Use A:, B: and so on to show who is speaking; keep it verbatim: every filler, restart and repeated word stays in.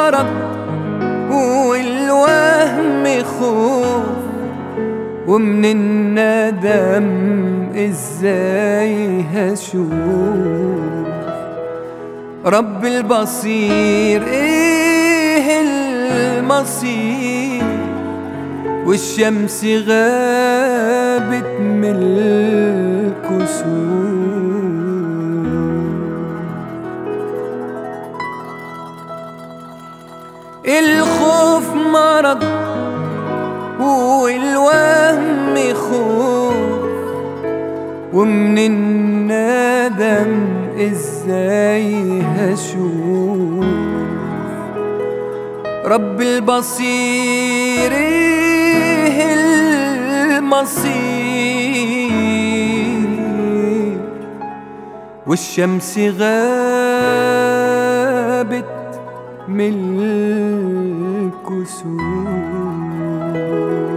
A: مرض والوهم خوف، ومن الندم ازاي هشوف رب البصير ايه المصير، والشمس غابت من الكسوف. الخوف مرض والوهم خوف، ومن الندم ازاي هشوف رب البصير ايه المصير، والشمس غابت من الكسوف.